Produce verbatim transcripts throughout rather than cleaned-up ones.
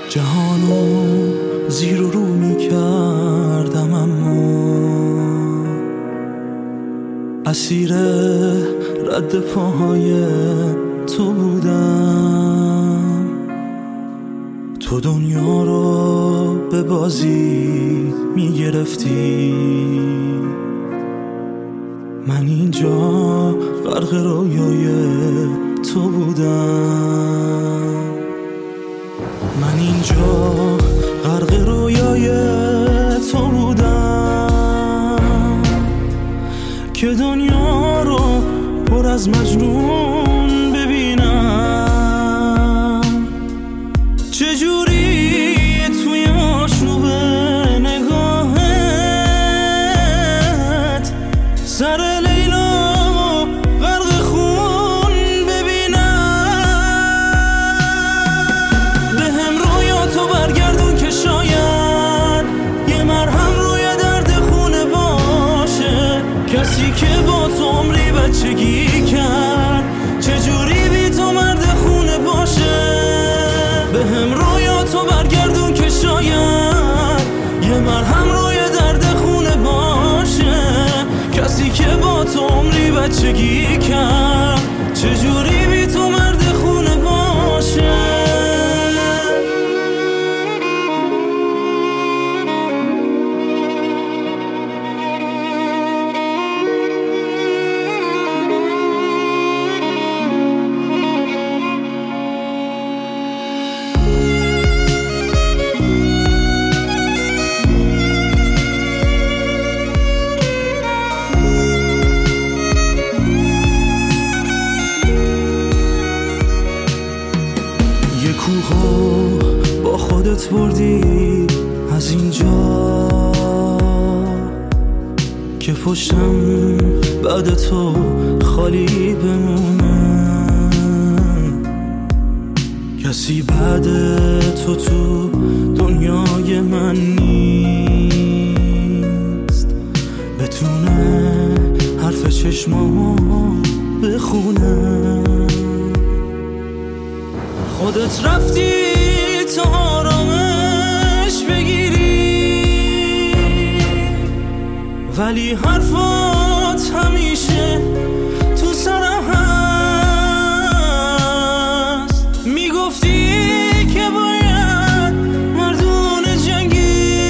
جهانو زیر و رو می کردم اما اسیر رد پاهای تو بودم. تو دنیا رو به بازی می گرفتی، من اینجا غرق رویای تو بودم. من اینجا غرق رویای تو بودم که دنیا رو پر از مجنون ببینم. چجوری توی آشوب نگاهت سر لیلا غرق خون ببینم. به هم رویاتو برگردون که شاید یه مرهم روی درد خونه باشه. کسی که با تو عمری بچگی کرد چجوری بی تو مرد خونه باشه. به هم رویاتو برگردون که شاید یه مرهم روی درد خونه باشه. کسی که با تو عمری بچگی کرد چجوری بی تو مرد خونه باشه. کوهو با خودت بردی از اینجا که پشتم بعد تو خالی بمونه. کسی بعد تو تو دنیای من نیست بتونه حرف چشمامو بخونه. خودت رفتی تا آرامش بگیری ولی حرفات همیشه تو سرم هست. میگفتی که باید مردونه جنگی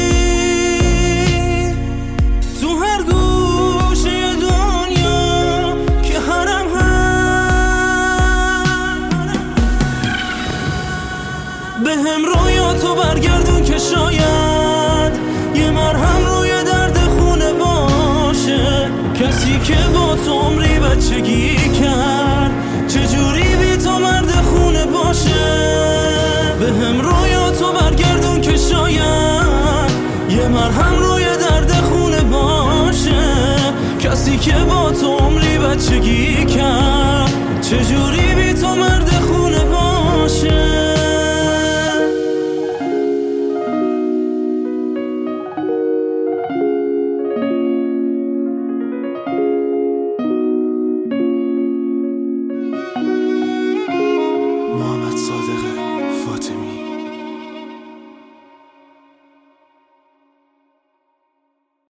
تو هر گوشه دنیا که حرم هست. به هم رویاتو برگردون که شاید یه مرهم روی درد خونه باشه. کسی که با تو عمری بچگی کرد چجوری بی تو مرد خونه باشه. به هم رویاتو برگردون که شاید یه مرهم روی درد خونه باشه. کسی که با تو عمری بچگی کرد چجوری